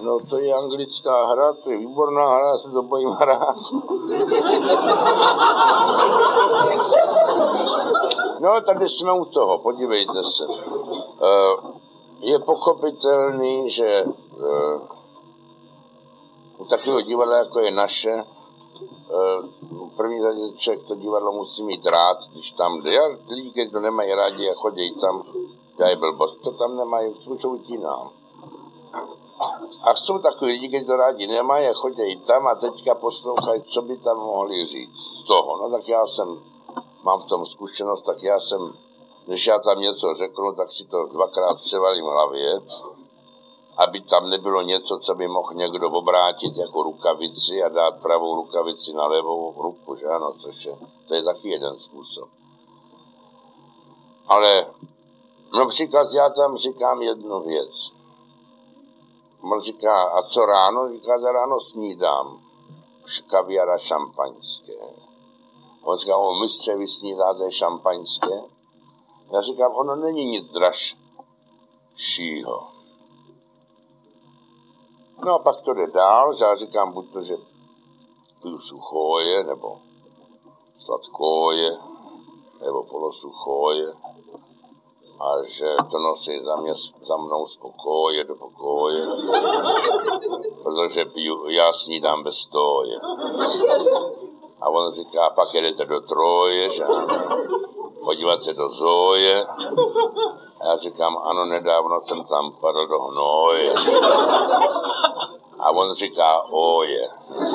No to je anglická hra, to je výborná hra, já se to bojím hrát. No, tady jsme u toho, podívejte se. Je pochopitelný, že u takového divadla, jako je naše, první řadě člověk to divadlo musí mít rád, když tam jde. Lidi, kteří to nemají rádi a chodí tam, dělají blbost, to tam nemají, jsou jinám. A jsou takový lidi, kteří to rádi nemají a chodí tam a teďka poslouchají, co by tam mohli říct z toho. No tak mám v tom zkušenost, tak než já tam něco řeknu, tak si to dvakrát převalím v hlavě, aby tam nebylo něco, co by mohl někdo obrátit jako rukavici a dát pravou rukavici na levou ruku, že ano, to je taky jeden způsob. Ale například já tam říkám jednu věc. On říká, a co ráno? Říká, za ráno snídám kaviár a šampaňské. On říká, mistře, vy snídáte šampaňské? Já říkám, ono není nic dražšího. No a pak to jde dál, já říkám, buď to, že piju suchoje, nebo sladkoje, nebo polosuchoje, a že to nosí za mnou z pokoje do pokoje, protože já snídám bez toje. A on říká, pak jedete do Troje, že podívat se do Zoje. A já říkám, ano, nedávno jsem tam padl do hnoje. A on říká, oje.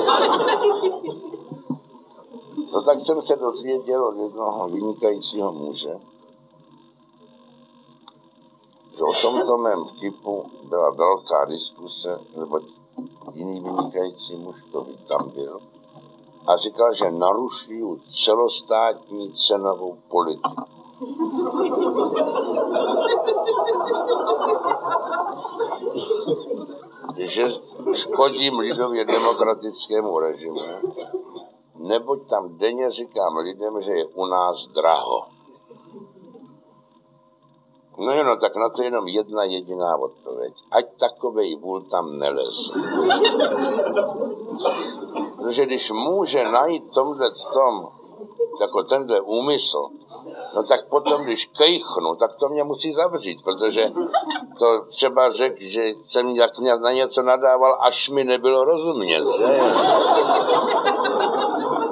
No tak jsem se dozvěděl od jednoho vynikajícího muže, že o tomto mém vtipu byla velká diskuse, nebo jiný vynikající muž to tam byl, a říkal, že narušují celostátní cenovou politiku. Že škodím lidově demokratickému režimu, neboť tam denně říkám lidem, že je u nás draho. No, tak na to jenom jedna jediná odpověď. Ať takovej vůl tam neleze. Protože když může najít jako tenhle úmysl, no tak potom, když kejchnu, tak to mě musí zavřít, protože to třeba řekl, že jsem na něco nadával, až mi nebylo rozumět. Že?